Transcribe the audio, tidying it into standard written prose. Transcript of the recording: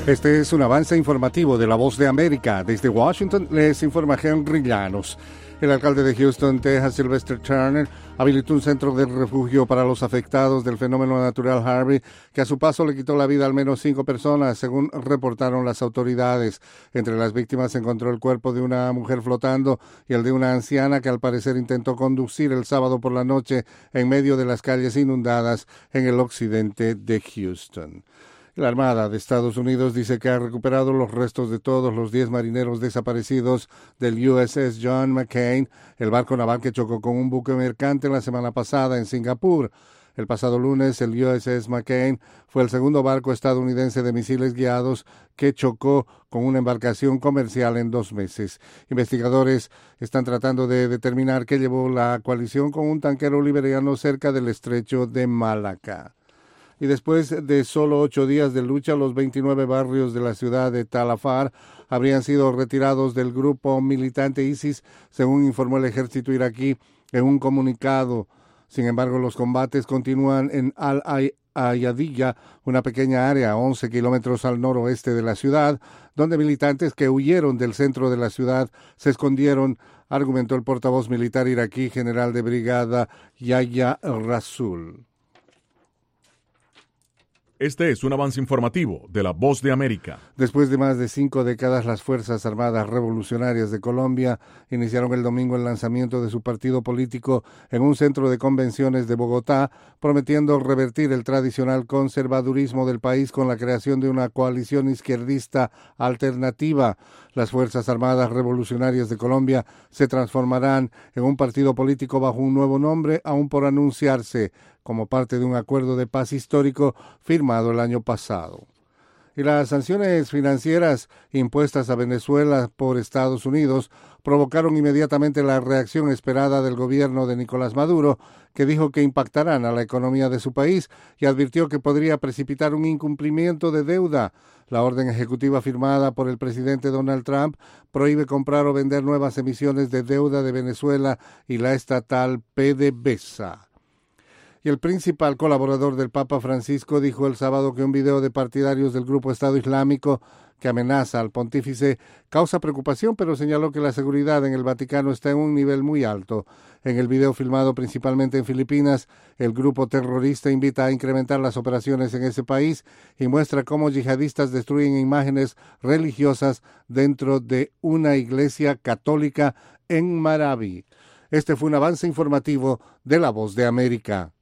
Este es un avance informativo de La Voz de América. Desde Washington les informa Henry Llanos. El alcalde de Houston, Texas, Sylvester Turner, habilitó un centro de refugio para los afectados del fenómeno natural Harvey, que a su paso le quitó la vida a al menos 5 personas, según reportaron las autoridades. Entre las víctimas se encontró el cuerpo de una mujer flotando y el de una anciana que al parecer intentó conducir el sábado por la noche en medio de las calles inundadas en el occidente de Houston. La Armada de Estados Unidos dice que ha recuperado los restos de todos los 10 marineros desaparecidos del USS John McCain, el barco naval que chocó con un buque mercante la semana pasada en Singapur. El pasado lunes, el USS McCain fue el segundo barco estadounidense de misiles guiados que chocó con una embarcación comercial en 2 meses. Investigadores están tratando de determinar qué llevó la coalición con un tanquero liberiano cerca del estrecho de Malaca. Y después de solo 8 días de lucha, los 29 barrios de la ciudad de Tal Afar habrían sido retirados del grupo militante ISIS, según informó el ejército iraquí en un comunicado. Sin embargo, los combates continúan en Al-Ayadiyya, una pequeña área a 11 kilómetros al noroeste de la ciudad, donde militantes que huyeron del centro de la ciudad se escondieron, argumentó el portavoz militar iraquí, general de brigada Yahya Rasul. Este es un avance informativo de La Voz de América. Después de más de 5 décadas, las Fuerzas Armadas Revolucionarias de Colombia iniciaron el domingo el lanzamiento de su partido político en un centro de convenciones de Bogotá, prometiendo revertir el tradicional conservadurismo del país con la creación de una coalición izquierdista alternativa. Las Fuerzas Armadas Revolucionarias de Colombia se transformarán en un partido político bajo un nuevo nombre, aún por anunciarse, como parte de un acuerdo de paz histórico firmado el año pasado. Y las sanciones financieras impuestas a Venezuela por Estados Unidos provocaron inmediatamente la reacción esperada del gobierno de Nicolás Maduro, que dijo que impactarán a la economía de su país y advirtió que podría precipitar un incumplimiento de deuda. La orden ejecutiva firmada por el presidente Donald Trump prohíbe comprar o vender nuevas emisiones de deuda de Venezuela y la estatal PDVSA. Y el principal colaborador del Papa Francisco dijo el sábado que un video de partidarios del grupo Estado Islámico que amenaza al pontífice causa preocupación, pero señaló que la seguridad en el Vaticano está en un nivel muy alto. En el video filmado principalmente en Filipinas, el grupo terrorista invita a incrementar las operaciones en ese país y muestra cómo yihadistas destruyen imágenes religiosas dentro de una iglesia católica en Marawi. Este fue un avance informativo de La Voz de América.